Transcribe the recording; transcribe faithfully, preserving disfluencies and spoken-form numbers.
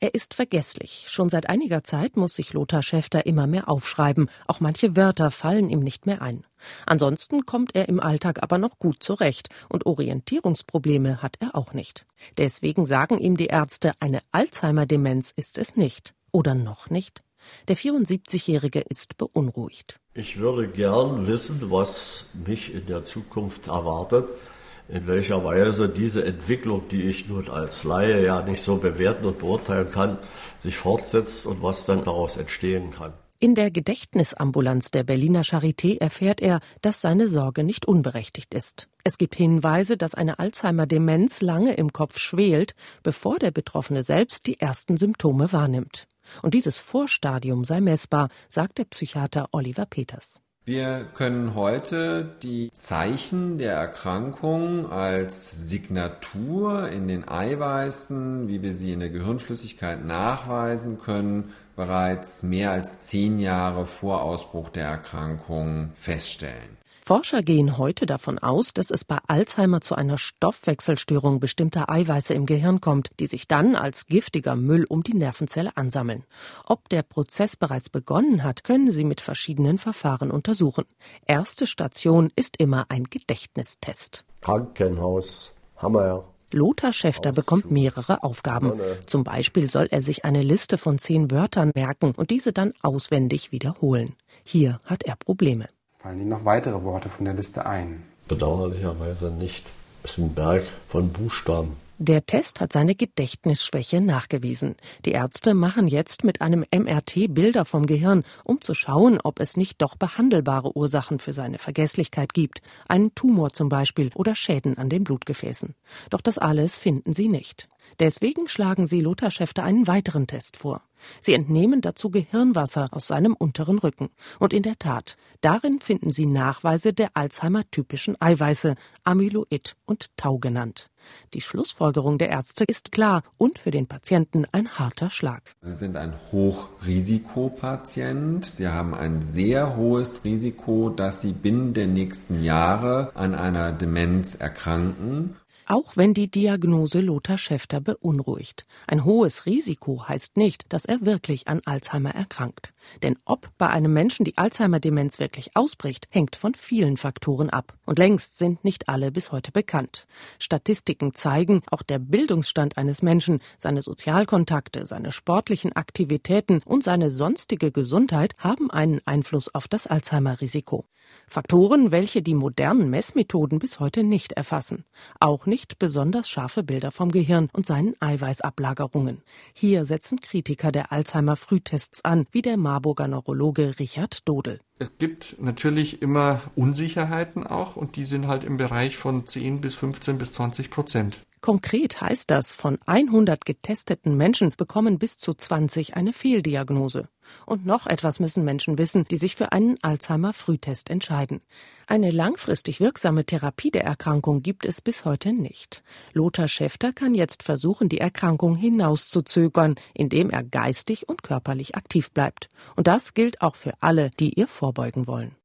Er ist vergesslich. Schon seit einiger Zeit muss sich Lothar Schäfter immer mehr aufschreiben. Auch manche Wörter fallen ihm nicht mehr ein. Ansonsten kommt er im Alltag aber noch gut zurecht und Orientierungsprobleme hat er auch nicht. Deswegen sagen ihm die Ärzte, eine Alzheimer-Demenz ist es nicht. Oder noch nicht? Der vierundsiebzigjährige ist beunruhigt. Ich würde gern wissen, was mich in der Zukunft erwartet, in welcher Weise diese Entwicklung, die ich nun als Laie ja nicht so bewerten und beurteilen kann, sich fortsetzt und was dann daraus entstehen kann. In der Gedächtnisambulanz der Berliner Charité erfährt er, dass seine Sorge nicht unberechtigt ist. Es gibt Hinweise, dass eine Alzheimer-Demenz lange im Kopf schwelt, bevor der Betroffene selbst die ersten Symptome wahrnimmt. Und dieses Vorstadium sei messbar, sagt der Psychiater Oliver Peters. Wir können heute die Zeichen der Erkrankung als Signatur in den Eiweißen, wie wir sie in der Gehirnflüssigkeit nachweisen können, bereits mehr als zehn Jahre vor Ausbruch der Erkrankung feststellen. Forscher gehen heute davon aus, dass es bei Alzheimer zu einer Stoffwechselstörung bestimmter Eiweiße im Gehirn kommt, die sich dann als giftiger Müll um die Nervenzelle ansammeln. Ob der Prozess bereits begonnen hat, können sie mit verschiedenen Verfahren untersuchen. Erste Station ist immer ein Gedächtnistest. Krankenhaus, Hammer. Lothar Schäfter bekommt mehrere Aufgaben. Zum Beispiel soll er sich eine Liste von zehn Wörtern merken und diese dann auswendig wiederholen. Hier hat er Probleme. Fallen Ihnen noch weitere Worte von der Liste ein? Bedauerlicherweise nicht. Es ist ein Berg von Buchstaben. Der Test hat seine Gedächtnisschwäche nachgewiesen. Die Ärzte machen jetzt mit einem M R T Bilder vom Gehirn, um zu schauen, ob es nicht doch behandelbare Ursachen für seine Vergesslichkeit gibt. Einen Tumor zum Beispiel oder Schäden an den Blutgefäßen. Doch das alles finden sie nicht. Deswegen schlagen sie Lothar Schäfter einen weiteren Test vor. Sie entnehmen dazu Gehirnwasser aus seinem unteren Rücken. Und in der Tat, darin finden sie Nachweise der Alzheimer-typischen Eiweiße, Amyloid und Tau genannt. Die Schlussfolgerung der Ärzte ist klar und für den Patienten ein harter Schlag. Sie sind ein Hochrisikopatient. Sie haben ein sehr hohes Risiko, dass Sie binnen der nächsten Jahre an einer Demenz erkranken. Auch wenn die Diagnose Lothar Schäfter beunruhigt. Ein hohes Risiko heißt nicht, dass er wirklich an Alzheimer erkrankt. Denn ob bei einem Menschen die Alzheimer-Demenz wirklich ausbricht, hängt von vielen Faktoren ab. Und längst sind nicht alle bis heute bekannt. Statistiken zeigen, auch der Bildungsstand eines Menschen, seine Sozialkontakte, seine sportlichen Aktivitäten und seine sonstige Gesundheit haben einen Einfluss auf das Alzheimer-Risiko. Faktoren, welche die modernen Messmethoden bis heute nicht erfassen. Auch nicht besonders scharfe Bilder vom Gehirn und seinen Eiweißablagerungen. Hier setzen Kritiker der Alzheimer-Frühtests an, wie der Marburger Neurologe Richard Dodel. Es gibt natürlich immer Unsicherheiten auch und die sind halt im Bereich von zehn bis fünfzehn bis zwanzig Prozent. Konkret heißt das, von hundert getesteten Menschen bekommen bis zu zwanzig eine Fehldiagnose. Und noch etwas müssen Menschen wissen, die sich für einen Alzheimer-Frühtest entscheiden. Eine langfristig wirksame Therapie der Erkrankung gibt es bis heute nicht. Lothar Schäfter kann jetzt versuchen, die Erkrankung hinauszuzögern, indem er geistig und körperlich aktiv bleibt. Und das gilt auch für alle, die ihr vorbeugen wollen.